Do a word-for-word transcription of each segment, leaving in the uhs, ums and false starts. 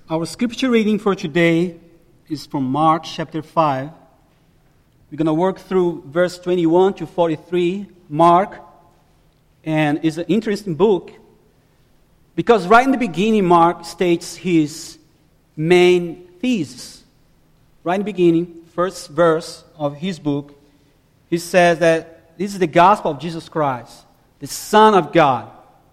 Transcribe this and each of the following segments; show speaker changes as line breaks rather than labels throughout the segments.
Our scripture reading for today is from Mark chapter five. We're going to work through verse twenty-one to forty-three, Mark, and it's an interesting book because right in the beginning, Mark states his main thesis. Right in the beginning, first verse of his book, he says that this is the gospel of Jesus Christ, the Son of God.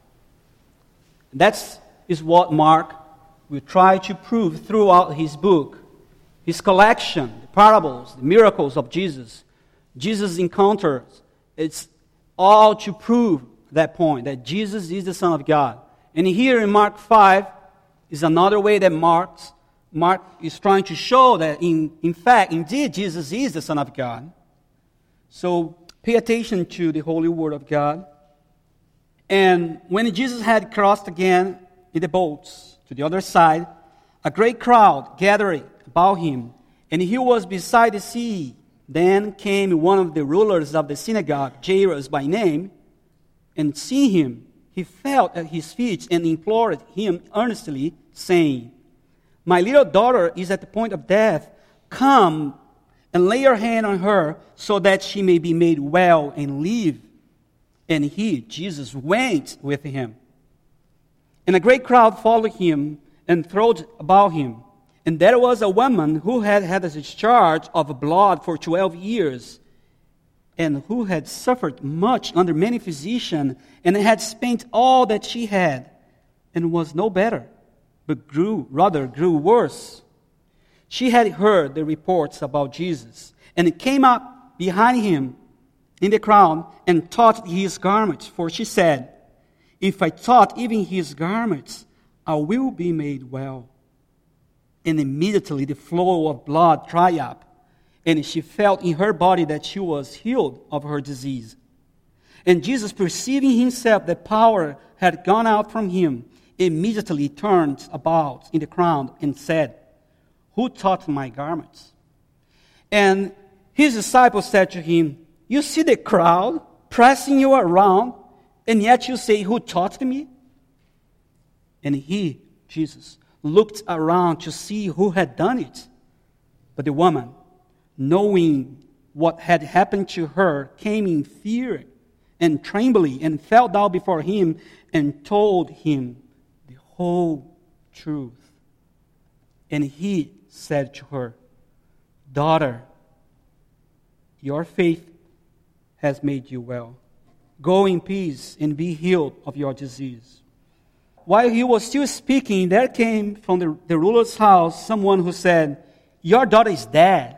That is what Mark will try to prove throughout his book. His collection, the parables, the miracles of Jesus, Jesus' encounters, it's all to prove that point, that Jesus is the Son of God. And here in Mark five is another way that Mark's, Mark is trying to show that in, in fact, indeed, Jesus is the Son of God. So pay attention to the Holy Word of God. And when Jesus had crossed again in the boats to the other side, a great crowd gathered about him, and he was beside the sea. Then came one of the rulers of the synagogue, Jairus by name, and seeing him, he fell at his feet and implored him earnestly, saying, "My little daughter is at the point of death. Come and lay your hand on her so that she may be made well and live." And he, Jesus, went with him. And a great crowd followed him and thronged about him. And there was a woman who had had a discharge of blood for twelve years, and who had suffered much under many physicians, and had spent all that she had, and was no better, but grew, rather grew worse. She had heard the reports about Jesus, and came up behind him in the crowd, and touched his garments, for she said, "If I touch even his garments, I will be made well." And immediately the flow of blood dried up, and she felt in her body that she was healed of her disease. And Jesus, perceiving himself that power had gone out from him, immediately turned about in the crowd and said, "Who touched my garments?" And his disciples said to him, "You see the crowd pressing you around, and yet you say, 'Who touched me?'" And he, Jesus, looked around to see who had done it. But the woman, knowing what had happened to her, came in fear and trembling, and fell down before him and told him the whole truth. And he said to her, "Daughter, your faith has made you well. Go in peace and be healed of your disease." While he was still speaking, there came from the, the ruler's house someone who said, "Your daughter is dead.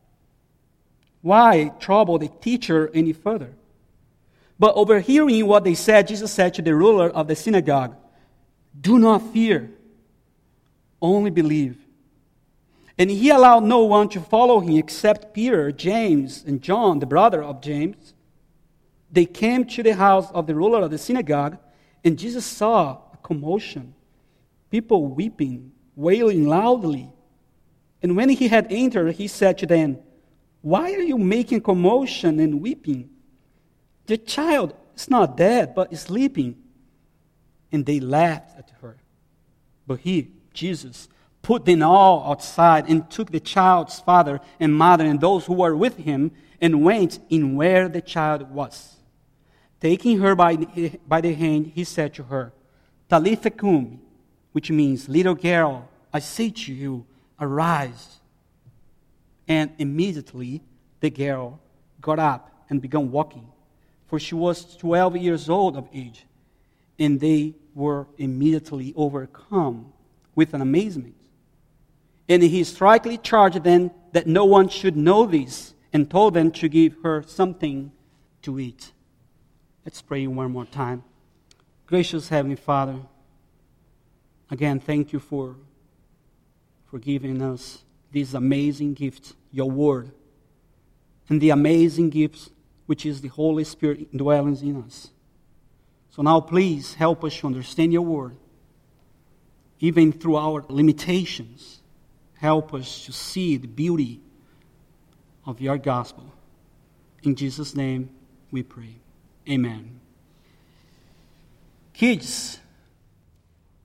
Why trouble the teacher any further?" But overhearing what they said, Jesus said to the ruler of the synagogue, "Do not fear, only believe." And he allowed no one to follow him except Peter, James, and John, the brother of James. They came to the house of the ruler of the synagogue, and Jesus saw a commotion, people weeping, wailing loudly. And when he had entered, he said to them, "Why are you making commotion and weeping? The child is not dead, but is sleeping." And they laughed at her. But he, Jesus, put them all outside and took the child's father and mother and those who were with him and went in where the child was. Taking her by the, by the hand, he said to her, "Talitha cumi," which means, "Little girl, I say to you, arise." And immediately the girl got up and began walking, for she was twelve years old of age. And they were immediately overcome with an amazement. And he strictly charged them that no one should know this, and told them to give her something to eat. Let's pray one more time. Gracious Heavenly Father, again, thank you for, for giving us this amazing gift, your word, and the amazing gift which is the Holy Spirit dwelling in us. So now please help us to understand your word, even through our limitations. Help us to see the beauty of your gospel. In Jesus' name we pray. Amen. Kids,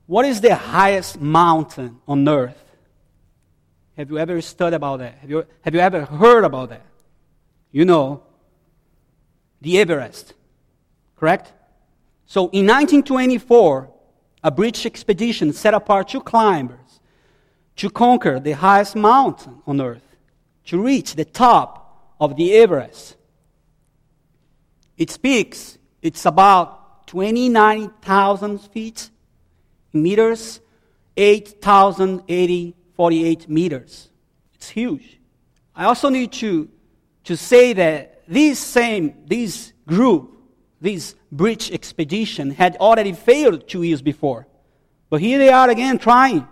What is the highest mountain on earth? Have you ever studied about that? Have you, have you ever heard about that? You know, the Everest, correct? So in nineteen twenty-four, a British expedition set apart two climbers to conquer the highest mountain on earth, to reach the top of the Everest. Its peaks, it's about twenty-nine thousand feet in meters, eight thousand eighty forty-eight meters. It's huge. I also need to, to say that this same, this group, this British expedition had already failed two years before. But here they are again trying.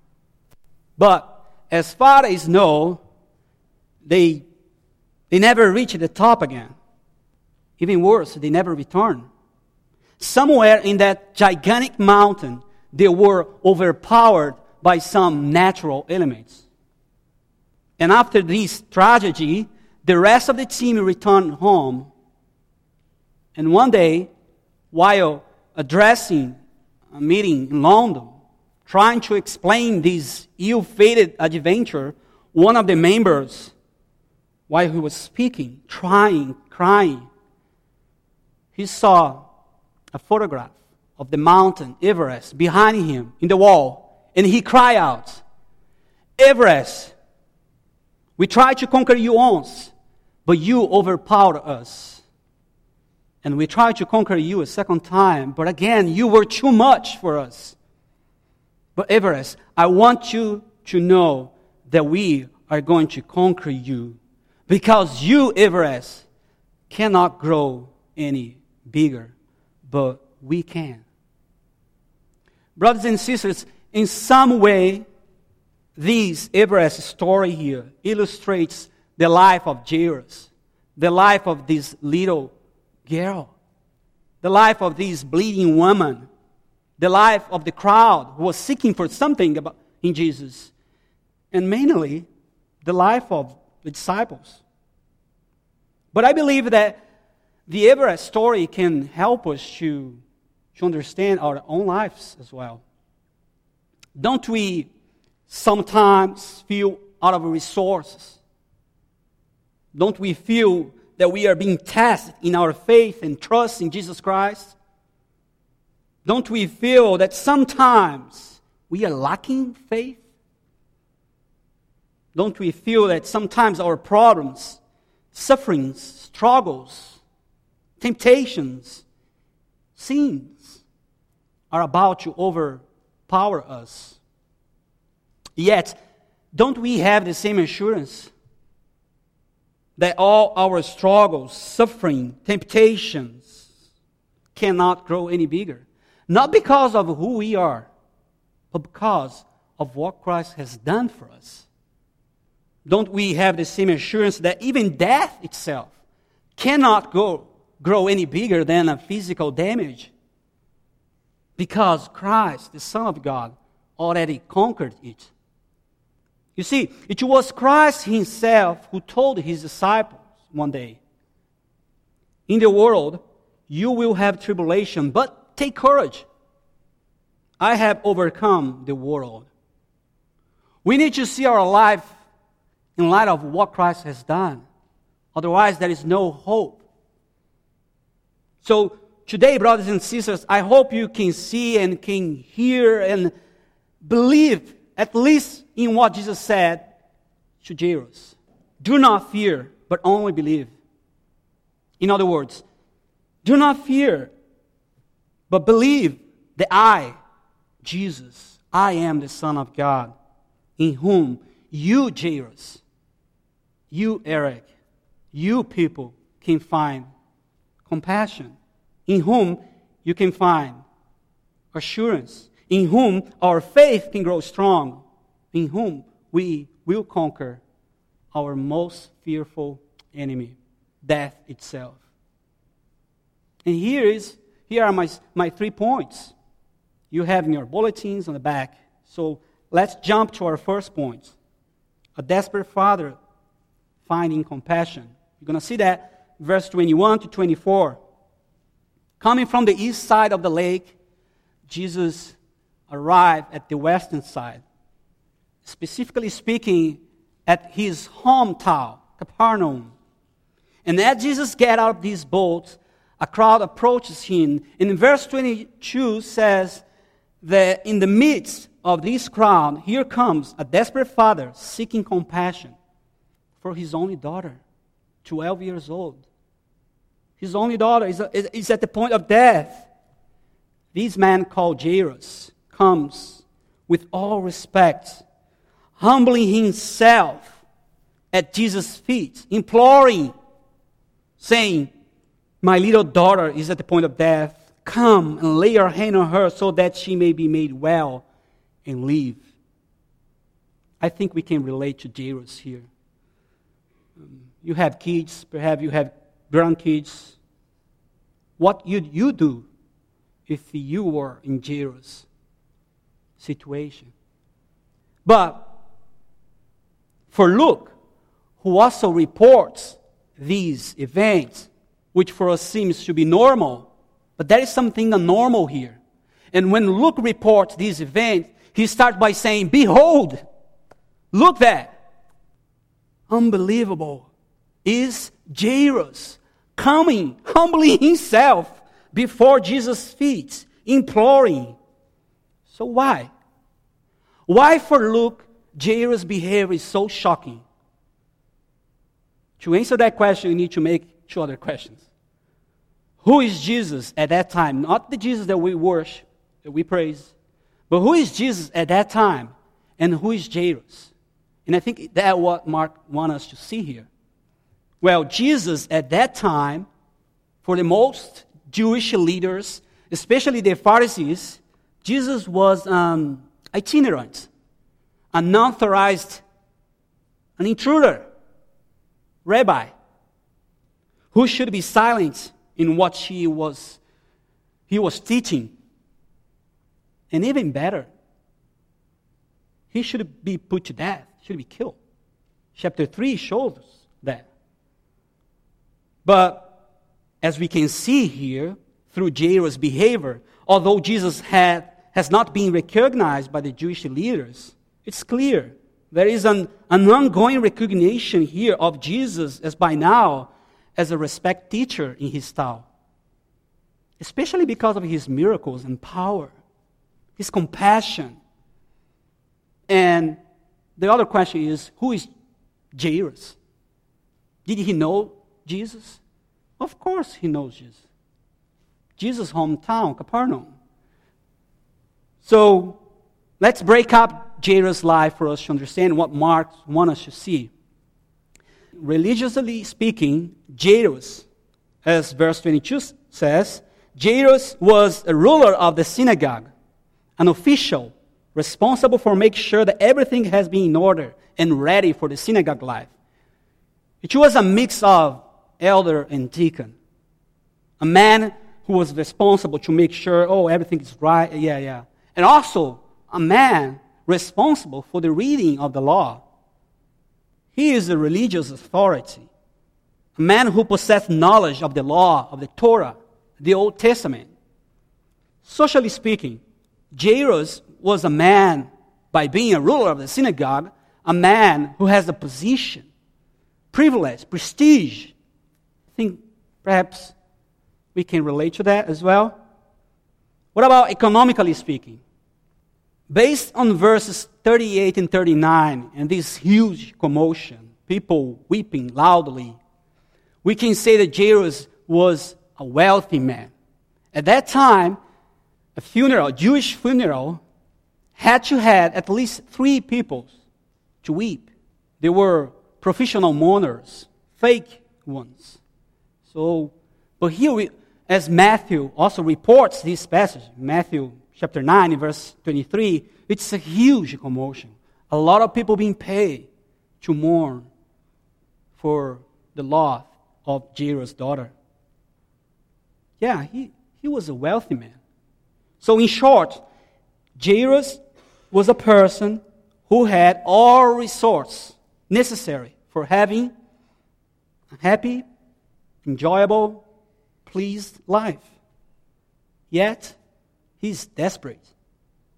But as far as I know, they, they never reached the top again. Even worse, they never returned. Somewhere in that gigantic mountain, they were overpowered by some natural elements. And after this tragedy, the rest of the team returned home. And one day, while addressing a meeting in London, trying to explain this ill-fated adventure, one of the members, while he was speaking, trying, crying, he saw a photograph of the mountain Everest behind him in the wall. And he cried out, "Everest, we tried to conquer you once, but you overpowered us. And we tried to conquer you a second time, but again, you were too much for us. But Everest, I want you to know that we are going to conquer you, because you, Everest, cannot grow any bigger, but we can." Brothers and sisters, in some way, this Everest story here illustrates the life of Jairus, the life of this little girl, the life of this bleeding woman, the life of the crowd who was seeking for something about, in Jesus, and mainly the life of the disciples. But I believe that the Everest story can help us to, to understand our own lives as well. Don't we sometimes feel out of resources? Don't we feel that we are being tested in our faith and trust in Jesus Christ? Don't we feel that sometimes we are lacking faith? Don't we feel that sometimes our problems, sufferings, struggles, temptations, sins are about to overpower us? Yet, don't we have the same assurance that all our struggles, suffering, temptations cannot grow any bigger? Not because of who we are, but because of what Christ has done for us. Don't we have the same assurance that even death itself cannot go, grow any bigger than a physical damage? Because Christ, the Son of God, already conquered it. You see, it was Christ himself who told his disciples one day, "In the world, you will have tribulation, but take courage. I have overcome the world." We need to see our life in light of what Christ has done. Otherwise, there is no hope. So, today, brothers and sisters, I hope you can see and can hear and believe at least in what Jesus said to Jairus. Do not fear, but only believe. In other words, do not fear, but believe that I, Jesus, I am the Son of God, in whom you, Jairus, you, Eric, you people can find compassion, in whom you can find assurance, in whom our faith can grow strong, in whom we will conquer our most fearful enemy, death itself. And here is here are my, my three points. You have in your bulletins on the back. So let's jump to our first point. A desperate father finding compassion. You're going to see that verse twenty-one to twenty-four. Coming from the east side of the lake, Jesus arrive at the western side, specifically speaking, at his hometown, Capernaum. And as Jesus gets out of this boat, a crowd approaches him. And in verse twenty-two says that in the midst of this crowd, here comes a desperate father seeking compassion for his only daughter, twelve years old. His only daughter is, is at the point of death. This man called Jairus comes with all respect, humbling himself at Jesus' feet, imploring, saying, "My little daughter is at the point of death. Come and lay your hand on her so that she may be made well and live." I think we can relate to Jairus here. Um, you have kids, perhaps you have grandkids. What would you do if you were in Jairus' situation? But for Luke, who also reports these events, which for us seems to be normal, but there is something abnormal here. And when Luke reports these events, he starts by saying, "Behold, look that, unbelievable, is Jairus coming, humbling himself before Jesus' feet, imploring." So why? Why for Luke, Jairus' behavior is so shocking? To answer that question, you need to make two other questions. Who is Jesus at that time? Not the Jesus that we worship, that we praise, but who is Jesus at that time? And who is Jairus? And I think that's what Mark wants us to see here. Well, Jesus at that time, for the most Jewish leaders, especially the Pharisees, Jesus was um, itinerant, an unauthorized, an intruder, rabbi, who should be silent in what he was, he was teaching. And even better, he should be put to death, should be killed. Chapter three shows us that. But as we can see here, through Jairus' behavior, although Jesus had, has not been recognized by the Jewish leaders, it's clear there is an, an ongoing recognition here of Jesus as by now as a respect teacher in his town, especially because of his miracles and power, his compassion. And the other question is, who is Jairus? Did he know Jesus? Of course he knows Jesus. Jesus' hometown, Capernaum. So let's break up Jairus' life for us to understand what Mark wants us to see. Religiously speaking, Jairus, as verse twenty-two says, Jairus was a ruler of the synagogue, an official responsible for making sure that everything has been in order and ready for the synagogue life. It was a mix of elder and deacon. A man who was responsible to make sure, oh, everything is right, yeah, yeah. And also a man responsible for the reading of the law. He is a religious authority, a man who possessed knowledge of the law, of the Torah, the Old Testament. Socially speaking, Jairus was a man, by being a ruler of the synagogue, a man who has a position, privilege, prestige. I think perhaps we can relate to that as well. What about economically speaking? Based on verses thirty-eight and thirty-nine and this huge commotion, people weeping loudly, we can say that Jairus was a wealthy man. At that time, a funeral, a Jewish funeral, had to have at least three people to weep. They were professional mourners, fake ones. So, but here, we, as Matthew also reports this passage, Matthew chapter nine, verse twenty-three, it's a huge commotion. A lot of people being paid to mourn for the loss of Jairus' daughter. Yeah, he, he was a wealthy man. So in short, Jairus was a person who had all resources necessary for having a happy, enjoyable, pleased life. Yet, he's desperate.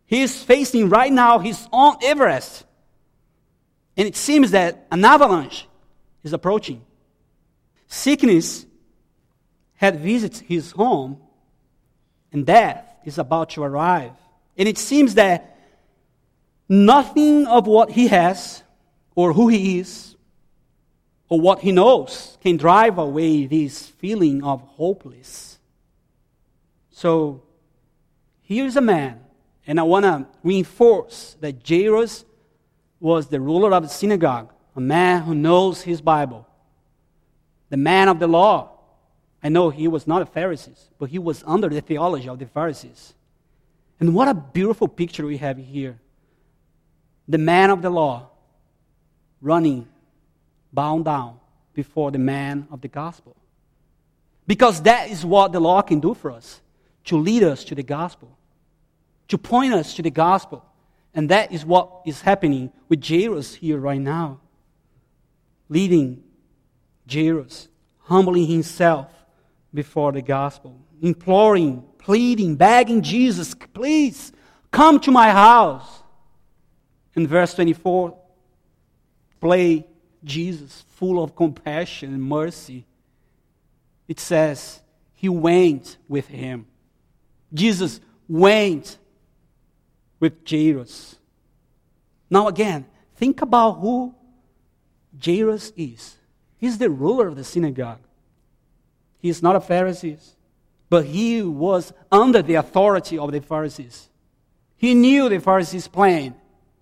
He is facing right now his own Everest. And it seems that an avalanche is approaching. Sickness had visited his home, and death is about to arrive. And it seems that nothing of what he has, or who he is, or what he knows can drive away this feeling of hopeless. So, here's a man, and I want to reinforce that Jairus was the ruler of the synagogue, a man who knows his Bible, the man of the law. I know he was not a Pharisee, but he was under the theology of the Pharisees. And what a beautiful picture we have here. The man of the law running, bowing down before the man of the gospel. Because that is what the law can do for us, to lead us to the gospel, to point us to the gospel. And that is what is happening with Jairus here right now. Leading Jairus, humbling himself before the gospel, imploring, pleading, begging Jesus, please come to my house. In verse twenty-four, play Jesus, full of compassion and mercy. It says, he went with him. Jesus went with Jairus. Now again, think about who Jairus is. He's the ruler of the synagogue. He is not a Pharisee, but he was under the authority of the Pharisees. He knew the Pharisees' plan.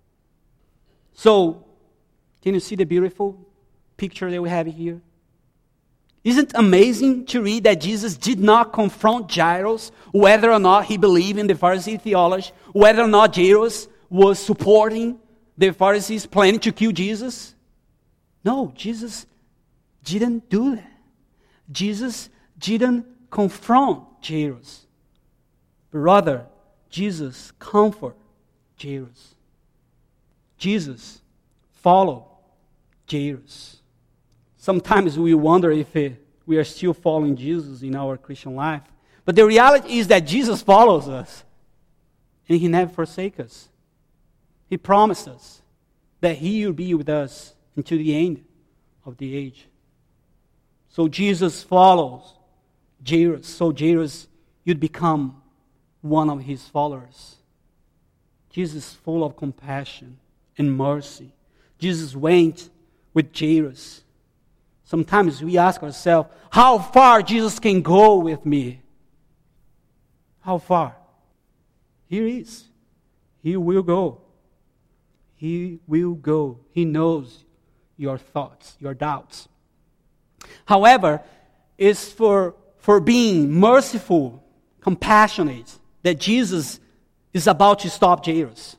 So, can you see the beautiful picture that we have here? Isn't it amazing to read that Jesus did not confront Jairus whether or not he believed in the Pharisee theology, whether or not Jairus was supporting the Pharisees' plan to kill Jesus? No, Jesus didn't do that. Jesus didn't confront Jairus, but rather, Jesus comforted Jairus. Jesus followed Jairus. Sometimes we wonder if we are still following Jesus in our Christian life. But the reality is that Jesus follows us, and he never forsakes us. He promised us that he will be with us until the end of the age. So Jesus follows Jairus. So Jairus, you'd become one of his followers. Jesus full of compassion and mercy. Jesus went with Jairus. Sometimes we ask ourselves, how far Jesus can go with me? How far? Here he is. He will go. He will go. He knows your thoughts, your doubts. However, it's for, for being merciful, compassionate, that Jesus is about to stop Jairus.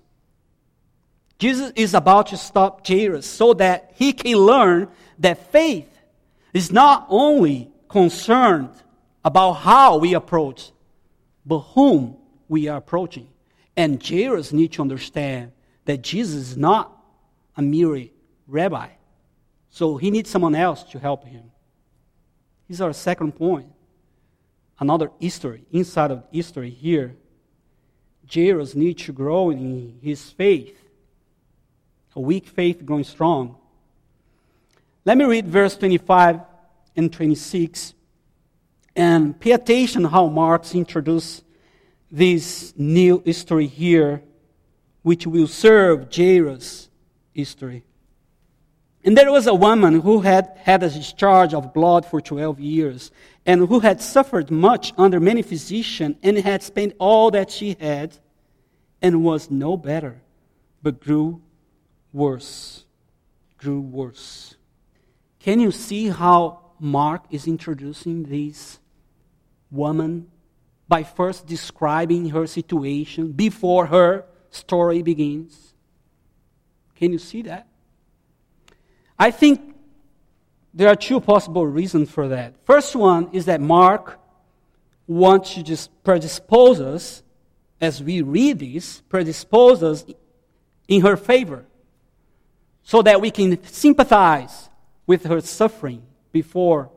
Jesus is about to stop Jairus so that he can learn that faith is not only concerned about how we approach, but whom we are approaching. And Jairus needs to understand that Jesus is not a mere rabbi. So he needs someone else to help him. This is our second point. Another history, inside of history here. Jairus needs to grow in his faith. A weak faith growing strong. Let me read verse twenty-five and twenty-six. And pay attention how Mark introduced this new history here, which will serve Jairus' history. And there was a woman who had had a discharge of blood for twelve years, and who had suffered much under many physicians, and had spent all that she had, and was no better, but grew worse. Grew worse. Can you see how Mark is introducing this woman by first describing her situation before her story begins? Can you see that? I think there are two possible reasons for that. First one is that Mark wants to just predispose us, as we read this, predispose us in her favor, so that we can sympathize with her suffering before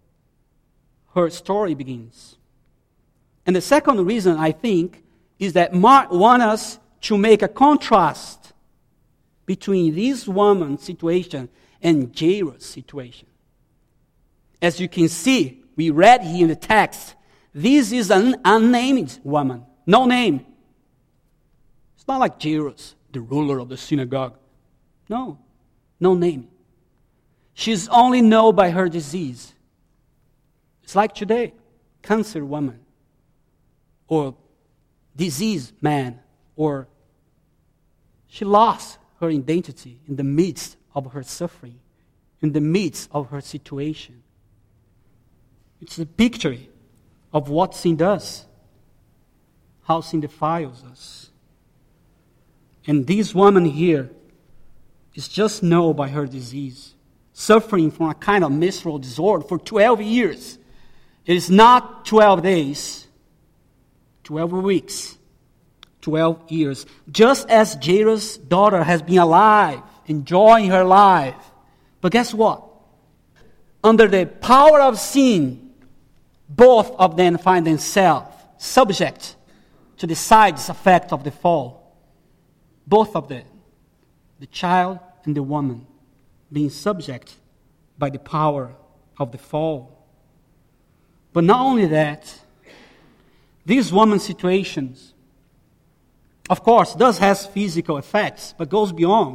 her story begins. And the second reason, I think, is that Mark wants us to make a contrast between this woman's situation and Jairus' situation. As you can see, we read here in the text, this is an unnamed woman, no name. It's not like Jairus, the ruler of the synagogue. No, no name. She's only known by her disease. It's like today, cancer woman, or disease man, or she lost her identity in the midst of her suffering, in the midst of her situation. It's a picture of what sin does, how sin defiles us. And this woman here is just known by her disease, suffering from a kind of menstrual disorder for twelve years. It is not twelve days, twelve weeks, twelve years. Just as Jairus' daughter has been alive, enjoying her life. But guess what? Under the power of sin, both of them find themselves subject to the side effect of the fall. Both of them, the child and the woman, being subject by the power of the fall. But not only that, these woman's situations, of course, does has physical effects, but goes beyond.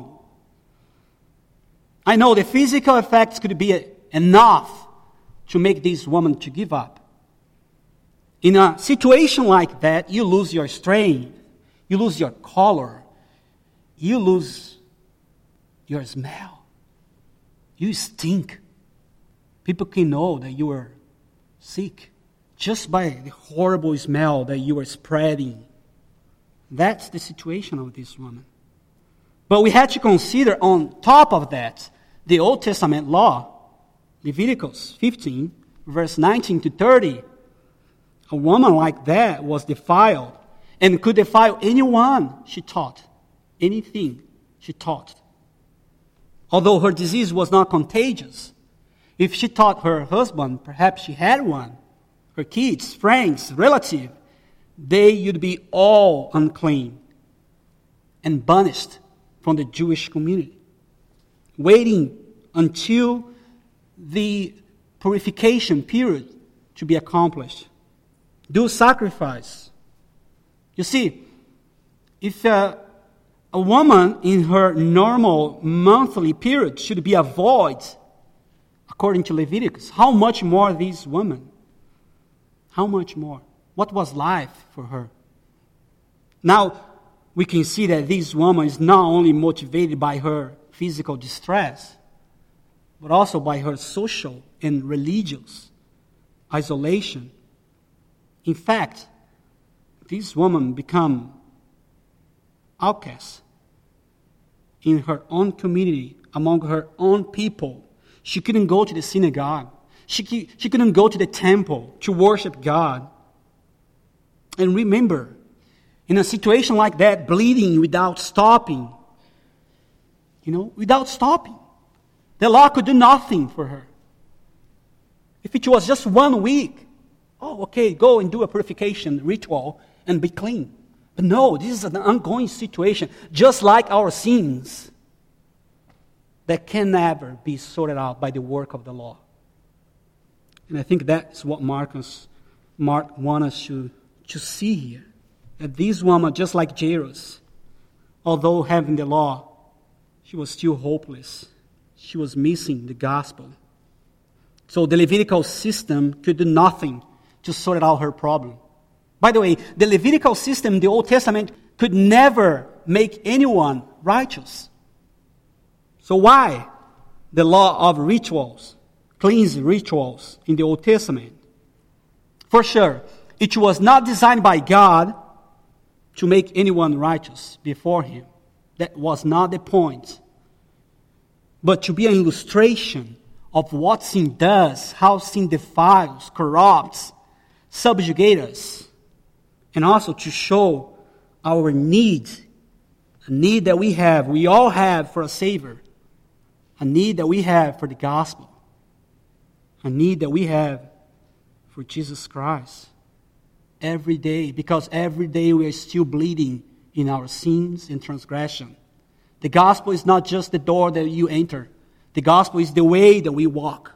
I know the physical effects could be enough to make this woman to give up. In a situation like that, you lose your strength, you lose your color, you lose your smell. You stink. People can know that you are sick just by the horrible smell that you are spreading. That's the situation of this woman. But we had to consider on top of that the Old Testament law, Leviticus fifteen, verse nineteen to thirty. A woman like that was defiled and could defile anyone she taught, anything she taught. Although her disease was not contagious, if she taught her husband, perhaps she had one, her kids, friends, relatives, they would be all unclean and banished from the Jewish community, waiting until the purification period to be accomplished. Do sacrifice. You see, if a, a woman in her normal monthly period should be avoided, according to Leviticus, how much more this woman? How much more? What was life for her? Now, we can see that this woman is not only motivated by her physical distress, but also by her social and religious isolation. In fact, this woman became outcast in her own community, among her own people. She couldn't go to the synagogue. She, she couldn't go to the temple to worship God. And remember, in a situation like that, bleeding without stopping, you know, without stopping, the law could do nothing for her. If it was just one week, oh, okay, go and do a purification ritual and be clean. But no, this is an ongoing situation, just like our sins, that can never be sorted out by the work of the law. And I think that's what Marcus, Mark wants us to, to see here. That this woman, just like Jairus, although having the law, she was still hopeless. She was missing the gospel. So the Levitical system could do nothing to sort out her problem. By the way, the Levitical system in the Old Testament could never make anyone righteous. So why the law of rituals, cleansing rituals in the Old Testament? For sure, it was not designed by God to make anyone righteous before Him. That was not the point. But to be an illustration of what sin does, how sin defiles, corrupts, subjugates us, and also to show our need, a need that we have, we all have for a Savior, a need that we have for the gospel, a need that we have for Jesus Christ every day, because every day we are still bleeding in our sins and transgression. The gospel is not just the door that you enter. The gospel is the way that we walk.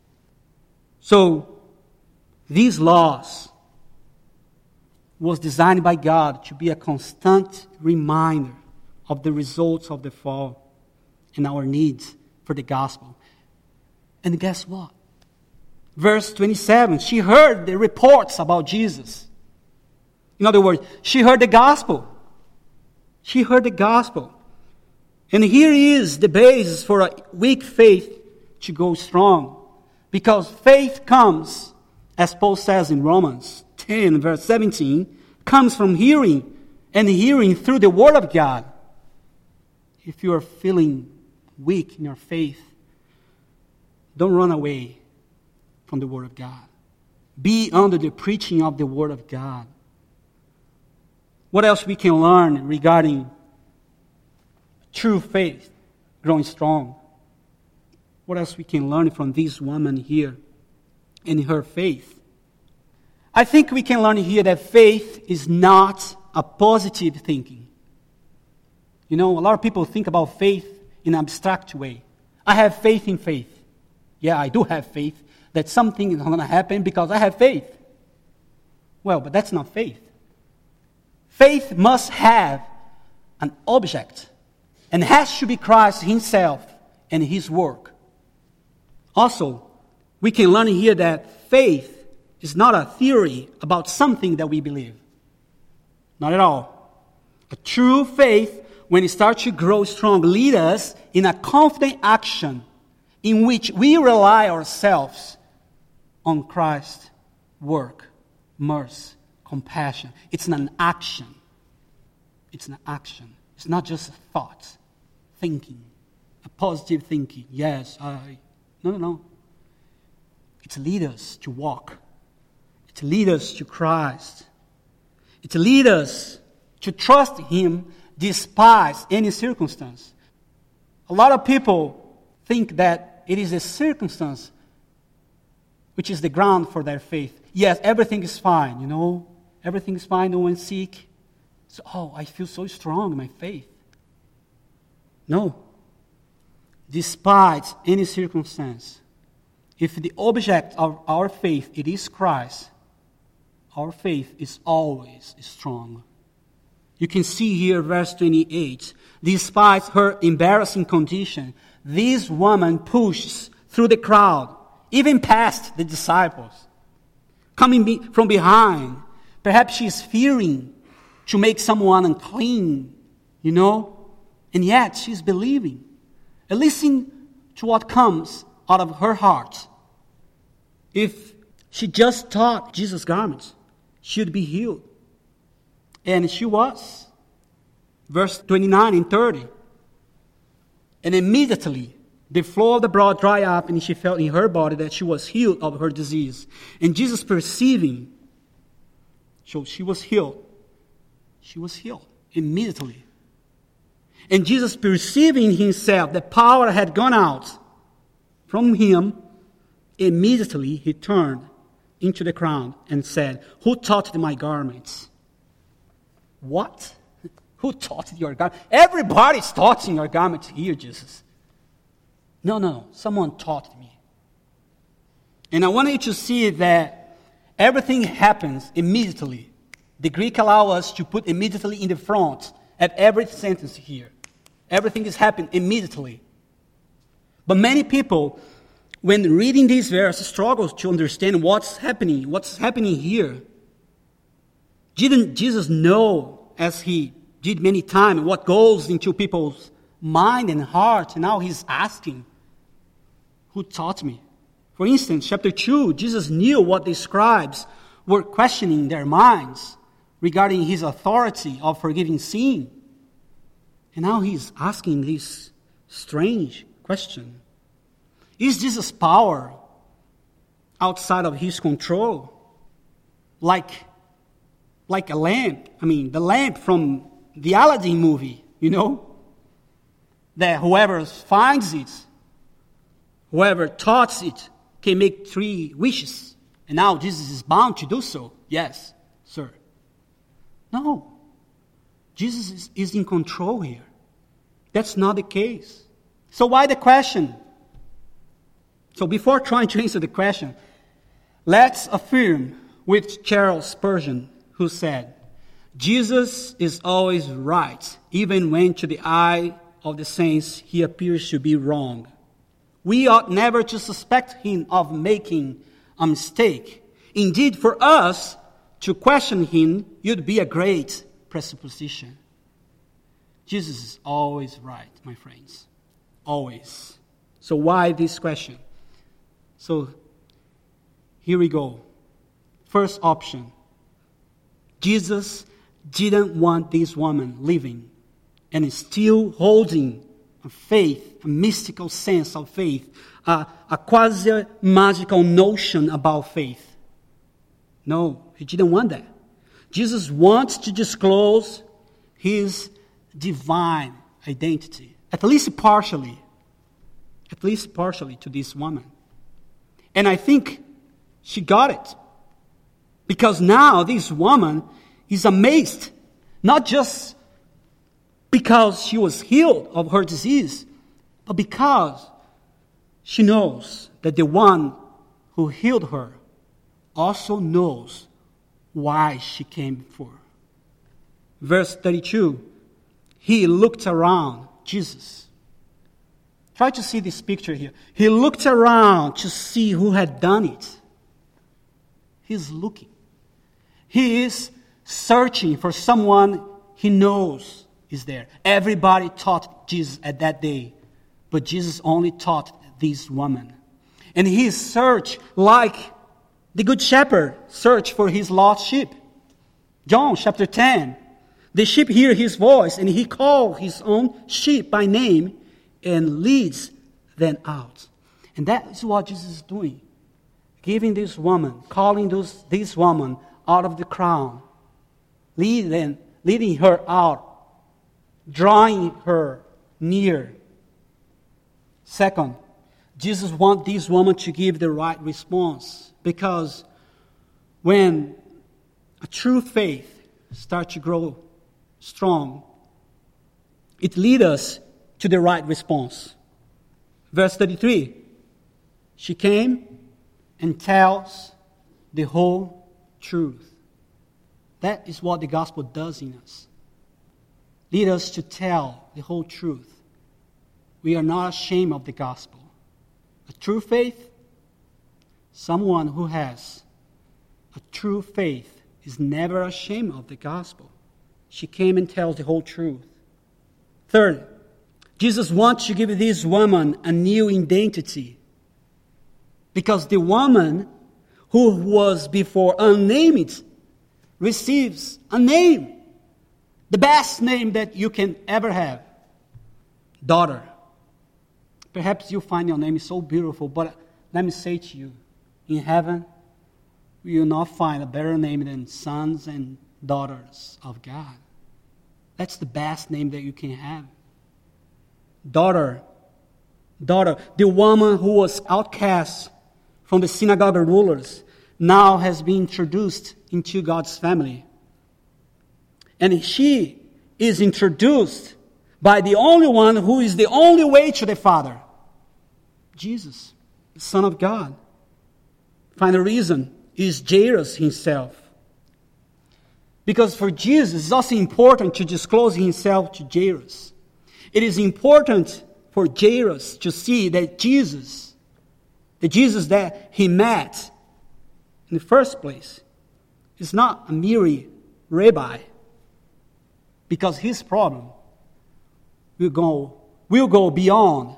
So, these laws was designed by God to be a constant reminder of the results of the fall and our needs for the gospel. And guess what? Verse twenty-seven, she heard the reports about Jesus. In other words, she heard the gospel. She heard the gospel. And here is the basis for a weak faith to go strong. Because faith comes, as Paul says in Romans ten, verse seventeen, comes from hearing, and hearing through the Word of God. If you are feeling weak in your faith, don't run away from the Word of God. Be under the preaching of the Word of God. What else we can learn regarding true faith growing strong? What else we can learn from this woman here in her faith? I think we can learn here that faith is not a positive thinking. You know, a lot of people think about faith in an abstract way. I have faith in faith. Yeah, I do have faith that something is going to happen because I have faith. Well, but that's not faith. Faith must have an object, and has to be Christ himself and his work. Also, we can learn here that faith is not a theory about something that we believe. Not at all. A true faith, when it starts to grow strong, leads us in a confident action in which we rely ourselves on Christ's work, mercy, compassion. It's an action. It's an action. It's not just a thought, thinking, a positive thinking. Yes, I... No, no, no. It leads us to walk. It leads us to Christ. It leads us to trust Him despite any circumstance. A lot of people think that it is a circumstance which is the ground for their faith. Yes, everything is fine, you know. Everything is fine, no one's sick. So, oh, I feel so strong in my faith. No. Despite any circumstance, if the object of our faith, it is Christ, our faith is always strong. You can see here verse twenty-eight. Despite her embarrassing condition, this woman pushes through the crowd, even past the disciples, coming be- from behind. Perhaps she is fearing to make someone unclean, you know, and yet she's believing. And listen to what comes out of her heart. If she just touched Jesus' garments, she would be healed. And she was. Verse twenty-nine and thirty. And immediately the flow of the blood dried up, and she felt in her body that she was healed of her disease. And Jesus, perceiving, so she was healed. She was healed immediately. And Jesus, perceiving himself that power had gone out from him, immediately he turned into the crowd and said, "Who touched my garments?" What? Who touched your garment? Everybody's touching your garments here, Jesus. No, no, someone taught me. And I want you to see that everything happens immediately. The Greek allows us to put immediately in the front at every sentence here. Everything is happening immediately. But many people, when reading these verses, struggle to understand what's happening, what's happening here. Didn't Jesus know, as he did many times, what goes into people's mind and heart? And now he's asking, who taught me? For instance, chapter two, Jesus knew what the scribes were questioning in their minds regarding his authority of forgiving sin. And now he's asking this strange question. Is Jesus' power outside of his control? Like, like a lamp. I mean, the lamp from the Aladdin movie, you know? That whoever finds it, whoever touches it, can make three wishes. And now Jesus is bound to do so. Yes, sir. No. Jesus is, is in control here. That's not the case. So why the question? So before trying to answer the question, let's affirm with Charles Spurgeon, who said, Jesus is always right, even when to the eye of the saints he appears to be wrong. We ought never to suspect him of making a mistake. Indeed, for us to question him would be a great presupposition. Jesus is always right, my friends. Always. So why this question? So here we go. First option. Jesus didn't want this woman living and still holding a faith, a mystical sense of faith, a, a quasi-magical notion about faith. No, he didn't want that. Jesus wants to disclose his divine identity, at least partially, at least partially to this woman. And I think she got it. Because now this woman is amazed, not just because she was healed of her disease, but because she knows that the one who healed her also knows why she came for. Verse thirty-two, he looked around, Jesus. Try to see this picture here. He looked around to see who had done it. He's looking. He is searching for someone he knows is there. Everybody taught Jesus at that day, but Jesus only taught this woman. And he searched like the good shepherd searched for his lost sheep. John chapter ten. The sheep hear his voice, and he calls his own sheep by name and leads them out. And that is what Jesus is doing. Giving this woman, calling those, this woman out of the crowd, leading, leading her out, drawing her near. Second, Jesus wants this woman to give the right response, because when a true faith starts to grow strong, it leads us to the right response. Verse thirty-three, she came and tells the whole truth. That is what the gospel does in us. Lead us to tell the whole truth. We are not ashamed of the gospel. A true faith, someone who has a true faith is never ashamed of the gospel. She came and tells the whole truth. Third, Jesus wants to give this woman a new identity, because the woman who was before unnamed receives a name, the best name that you can ever have, daughter. Perhaps you find your name so beautiful, but let me say to you, in heaven, you will not find a better name than sons and daughters of God. That's the best name that you can have. Daughter, daughter, the woman who was outcast from the synagogue rulers now has been introduced into God's family. And she is introduced by the only one who is the only way to the Father, Jesus, the Son of God. Final reason is Jairus himself. Because for Jesus, it's also important to disclose himself to Jairus. It is important for Jairus to see that Jesus, the Jesus that he met in the first place, is not a mere rabbi, because his problem will go, will go beyond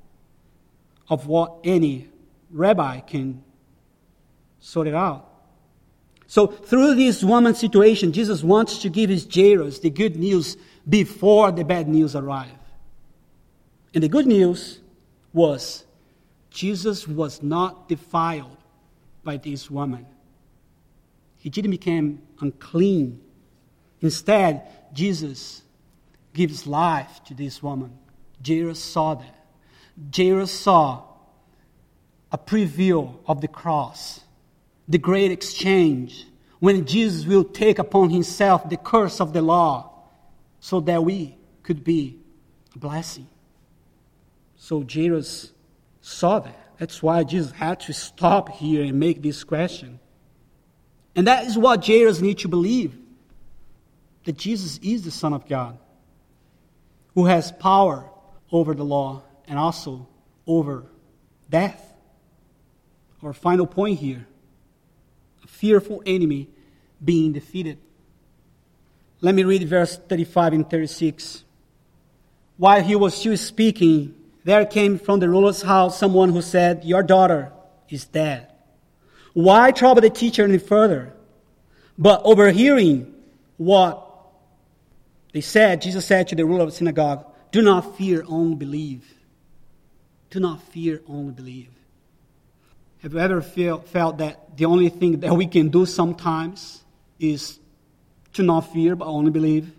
of what any rabbi can sort it out. So through this woman's situation, Jesus wants to give his Jairus the good news before the bad news arrive. And the good news was Jesus was not defiled by this woman. He didn't become unclean. Instead, Jesus gives life to this woman. Jairus saw that. Jairus saw a preview of the cross, the great exchange, when Jesus will take upon himself the curse of the law so that we could be a blessing. So Jairus saw that. That's why Jesus had to stop here and make this question. And that is what Jairus needs to believe, that Jesus is the Son of God, who has power over the law and also over death. Our final point here, a fearful enemy being defeated. Let me read verse thirty-five and thirty-six. While he was still speaking, there came from the ruler's house someone who said, "Your daughter is dead. Why trouble the teacher any further?" But overhearing what they said, Jesus said to the ruler of the synagogue, "Do not fear, only believe." Do not fear, only believe. Have you ever feel, felt that the only thing that we can do sometimes is to not fear, but only believe?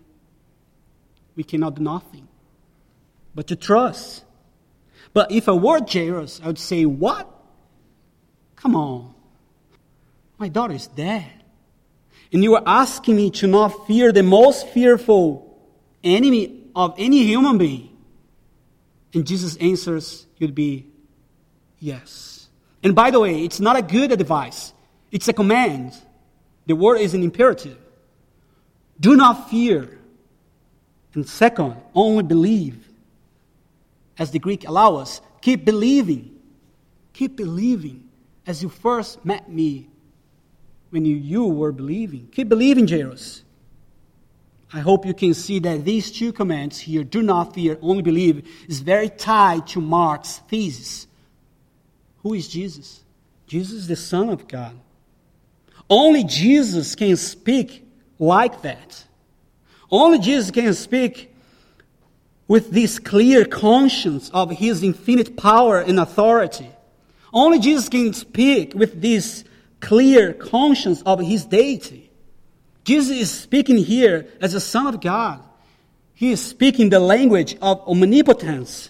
We cannot do nothing but to trust. But if I were Jairus, I would say, what? Come on. My daughter is dead. And you are asking me to not fear the most fearful enemy of any human being. And Jesus' answers would be, yes. And by the way, it's not a good advice. It's a command. The word is an imperative. Do not fear. And second, only believe. As the Greek allows us, keep believing. Keep believing. As you first met me, when you, you were believing. Keep believing, Jairus. I hope you can see that these two commands here, do not fear, only believe, is very tied to Mark's thesis. Who is Jesus? Jesus is the Son of God. Only Jesus can speak like that. Only Jesus can speak with this clear conscience of his infinite power and authority. Only Jesus can speak with this clear conscience of his deity. Jesus is speaking here as the Son of God. He is speaking the language of omnipotence.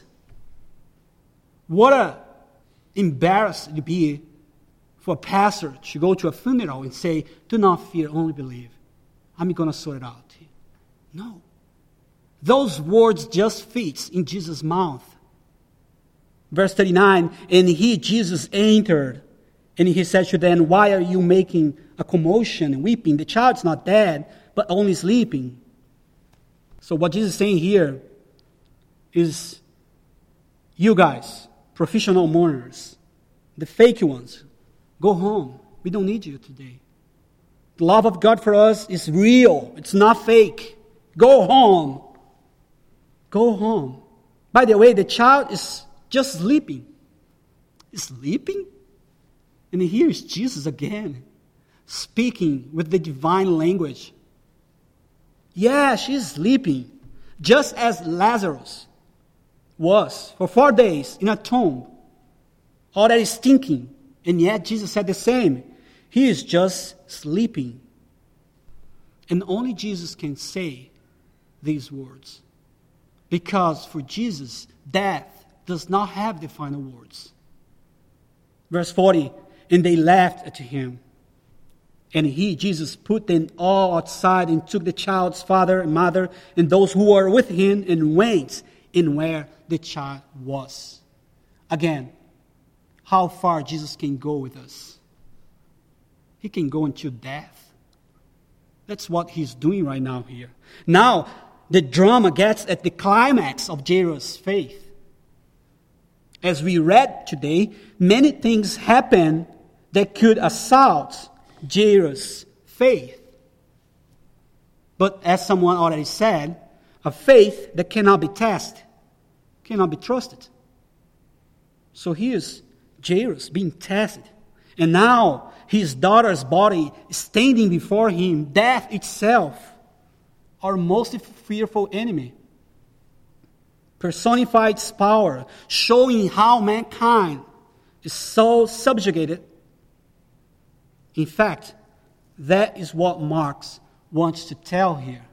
What a embarrassed it would be for a pastor to go to a funeral and say, "Do not fear, only believe. I'm going to sort it out." No. Those words just fit in Jesus' mouth. Verse thirty-nine, and he, Jesus, entered, and he said to them, "Why are you making a commotion and weeping? The child's not dead, but only sleeping." So what Jesus is saying here is, you guys, professional mourners, the fake ones, go home. We don't need you today. The love of God for us is real. It's not fake. Go home. Go home. By the way, the child is just sleeping. He's sleeping? And here is Jesus again, speaking with the divine language. Yeah, she's sleeping, just as Lazarus was for four days in a tomb, already stinking. And yet Jesus said the same. He is just sleeping. And only Jesus can say these words. Because for Jesus, death does not have the final words. Verse forty, and they laughed at him. And he, Jesus, put them all outside and took the child's father and mother and those who were with him and went in where the child was. Again, how far Jesus can go with us. He can go until death. That's what he's doing right now here. Now, the drama gets at the climax of Jairus' faith. As we read today, many things happen that could assault Jairus' faith. But as someone already said, a faith that cannot be tested, cannot be trusted. So here's Jairus being tested. And now his daughter's body is standing before him, death itself, our most fearful enemy. Personified its power, showing how mankind is so subjugated. In fact, that is what Mark wants to tell here.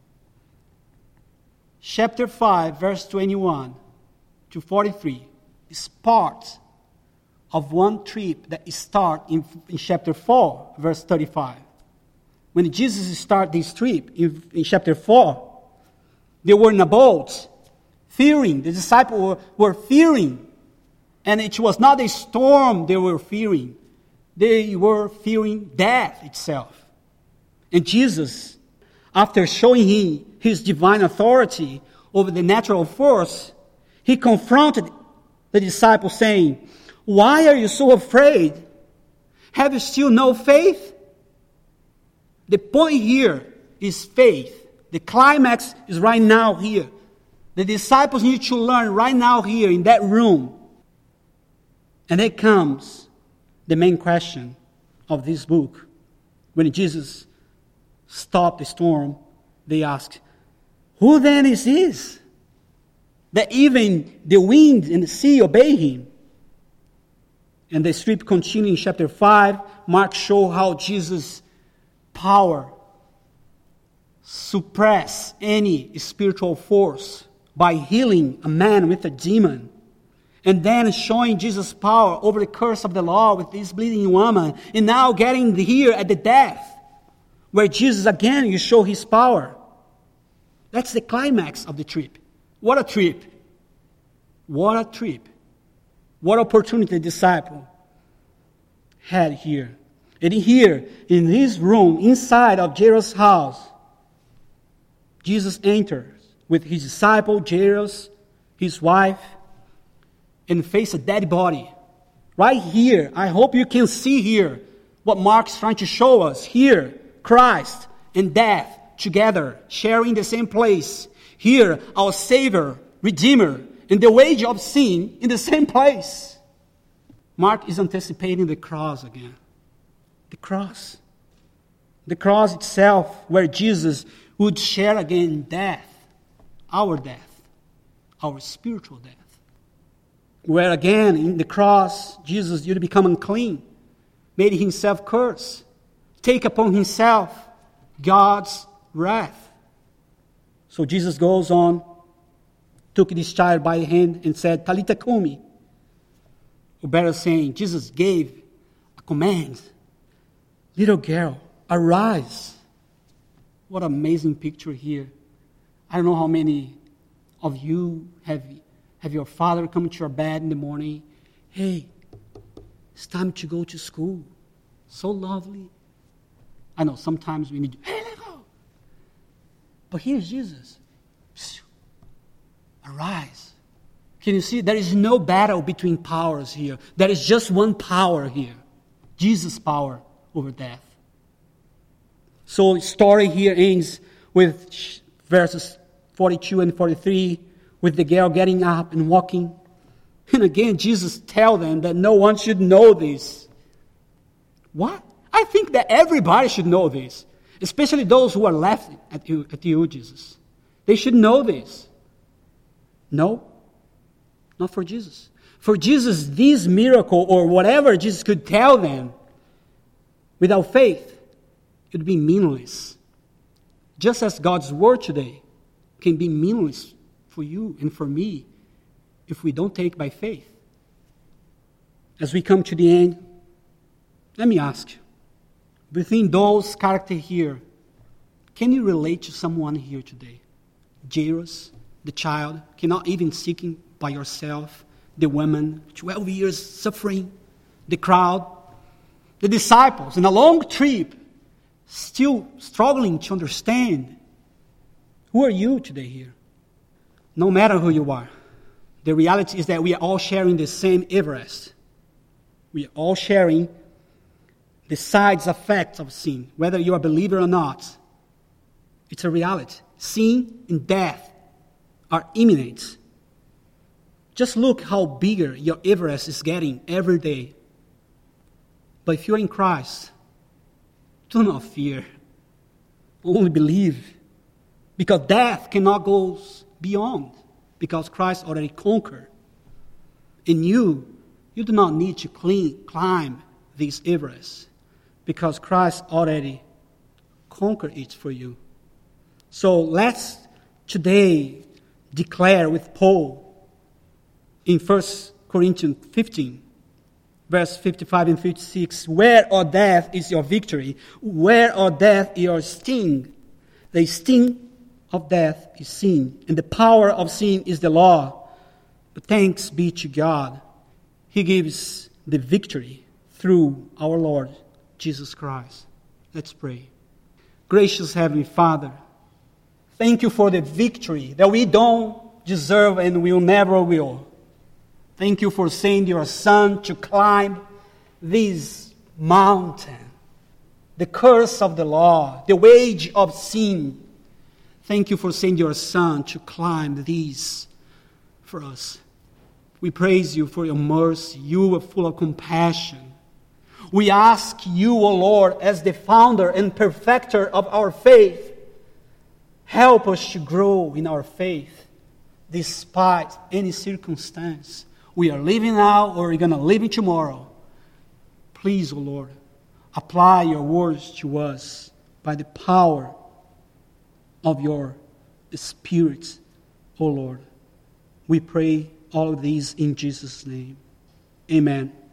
Chapter five, verse twenty-one to forty-three is part of one trip that starts in, in chapter four, verse thirty-five. When Jesus starts this trip in, in chapter four, They were in a boat, fearing. The disciples were, were fearing. And it was not a storm they were fearing. They were fearing death itself. And Jesus, after showing him his divine authority over the natural force, he confronted the disciples saying, "Why are you so afraid? Have you still no faith?" The point here is faith. The climax is right now here. The disciples need to learn right now here in that room. And then comes the main question of this book. When Jesus stopped the storm, they asked, "Who then is this, that even the wind and the sea obey him?" And the script continuing in chapter five, Mark shows how Jesus' power suppress any spiritual force by healing a man with a demon. And then showing Jesus' power over the curse of the law with this bleeding woman. And now getting here at the death, where Jesus again, you show his power. That's the climax of the trip. What a trip. What a trip. What opportunity the disciple had here. And here, in this room, inside of Jairus' house, Jesus enters with his disciple, Jairus, his wife, and face a dead body. Right here, I hope you can see here what Mark's trying to show us. Here, Christ and death together, sharing the same place. Here, our Savior, Redeemer, and the wage of sin in the same place. Mark is anticipating the cross again. The cross. The cross itself, where Jesus would share again death, our death, our spiritual death. Where again, in the cross, Jesus would become unclean, made himself curse, take upon himself God's wrath. So Jesus goes on, took this child by the hand and said, "Talitha kumi." Or better saying, Jesus gave a command. "Little girl, arise." What an amazing picture here. I don't know how many of you have, have your father come to your bed in the morning. "Hey, it's time to go to school." So lovely. I know sometimes we need to, "Hey, let go." But here's Jesus. Arise. Can you see? There is no battle between powers here. There is just one power here. Jesus' power over death. So the story here ends with verses forty-two and forty-three, with the girl getting up and walking. And again, Jesus tells them that no one should know this. What? I think that everybody should know this, especially those who are left at you, at you, Jesus. They should know this. No, not for Jesus. For Jesus, this miracle or whatever Jesus could tell them, without faith, it would be meaningless. Just as God's word today can be meaningless for you and for me if we don't take by faith. As we come to the end, let me ask you, within those characters here, can you relate to someone here today? Jairus, the child, cannot even seeking by yourself, the woman, twelve years suffering, the crowd, the disciples, in a long trip, still struggling to understand. Who are you today here? No matter who you are, the reality is that we are all sharing the same Everest. We are all sharing the sides effects of sin, whether you are a believer or not. It's a reality. Sin and death are imminent. Just look how bigger your Everest is getting every day. But if you're in Christ, do not fear. Only believe. Because death cannot go beyond. Because Christ already conquered. And you, you do not need to clean, climb this Everest. Because Christ already conquered it for you. So let's today declare with Paul in First Corinthians fifteen, verse fifty-five and fifty-six, "Where, O death, is your victory? Where, O death, is your sting? The sting of death is sin, and the power of sin is the law. But thanks be to God. He gives the victory through our Lord Jesus Christ. Let's pray. Gracious Heavenly Father, thank you for the victory that we don't deserve and will never will. Thank you for sending your Son to climb this mountain, the curse of the law, the wage of sin. Thank you for sending your Son to climb these for us. We praise you for your mercy. You are full of compassion. We ask you, O Lord, as the founder and perfecter of our faith, help us to grow in our faith despite any circumstance we are living now or we're going to live in tomorrow. Please, O Lord, apply your words to us by the power of your Spirit, O Lord. We pray all of these in Jesus' name. Amen.